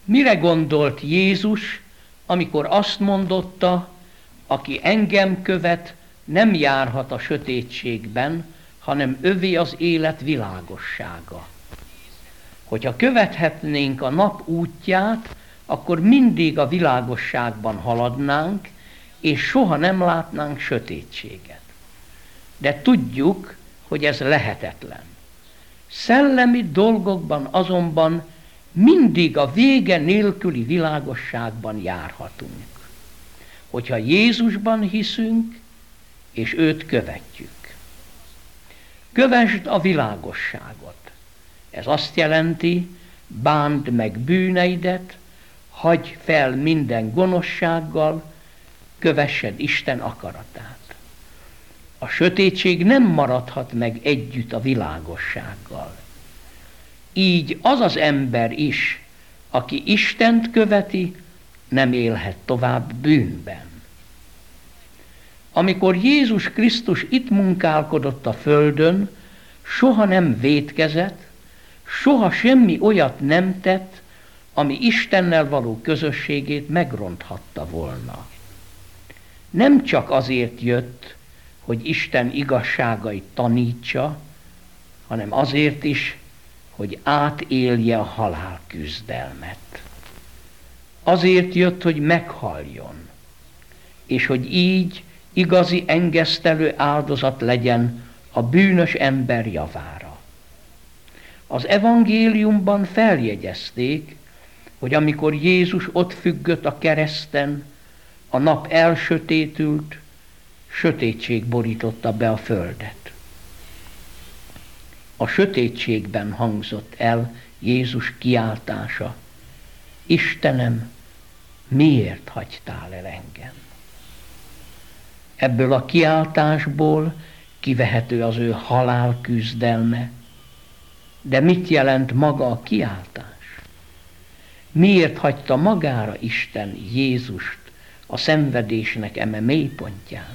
Mire gondolt Jézus, amikor azt mondotta, aki engem követ, nem járhat a sötétségben, hanem övé az élet világossága. Hogyha követhetnénk a nap útját, akkor mindig a világosságban haladnánk, és soha nem látnánk sötétséget. De tudjuk, hogy ez lehetetlen. Szellemi dolgokban azonban mindig a vége nélküli világosságban járhatunk. Hogyha Jézusban hiszünk, és őt követjük. Kövesd a világosságot. Ez azt jelenti, bánd meg bűneidet, hagyj fel minden gonoszsággal, kövessed Isten akaratát. A sötétség nem maradhat meg együtt a világossággal. Így az az ember is, aki Istent követi, nem élhet tovább bűnben. Amikor Jézus Krisztus itt munkálkodott a földön, soha nem vétkezett, soha semmi olyat nem tett, ami Istennel való közösségét megronthatta volna. Nem csak azért jött, hogy Isten igazságait tanítsa, hanem azért is, hogy átélje a halál küzdelmet. Azért jött, hogy meghaljon, és hogy így igazi engesztelő áldozat legyen a bűnös ember javára. Az evangéliumban feljegyezték, hogy amikor Jézus ott függött a kereszten, a nap elsötétült, sötétség borította be a földet. A sötétségben hangzott el Jézus kiáltása: Istenem, miért hagytál el engem? Ebből a kiáltásból kivehető az ő halál küzdelme. De mit jelent maga a kiáltás? Miért hagyta magára Isten Jézust a szenvedésnek eme mélypontján?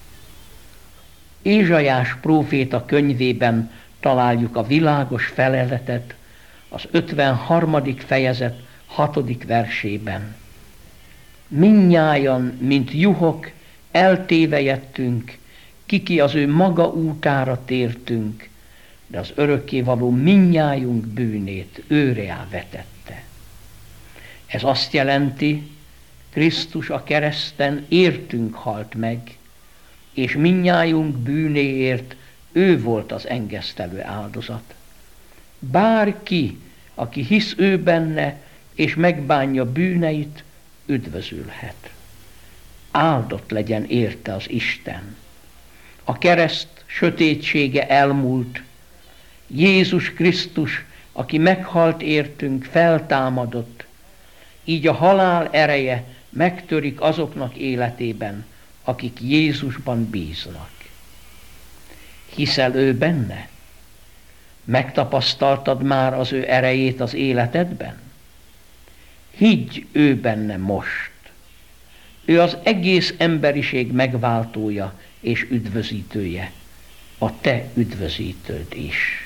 Ézsaiás próféta könyvében találjuk a világos feleletet az 53. fejezet 6. versében. Mindnyájan, mint juhok, eltévejedtünk, kiki az ő maga útára tértünk, de az örökkévaló mindnyájunk bűnét őreá vetette. Ez azt jelenti, Krisztus a kereszten értünk halt meg, és mindnyájunk bűnéért ő volt az engesztelő áldozat. Bárki, aki hisz ő benne, és megbánja bűneit, üdvözülhet. Áldott legyen érte az Isten. A kereszt sötétsége elmúlt, Jézus Krisztus, aki meghalt értünk, feltámadott, így a halál ereje megtörik azoknak életében, akik Jézusban bíznak. Hiszel ő benne? Megtapasztaltad már az ő erejét az életedben? Higgy ő benne most. Ő az egész emberiség megváltója és üdvözítője, a te üdvözítőd is.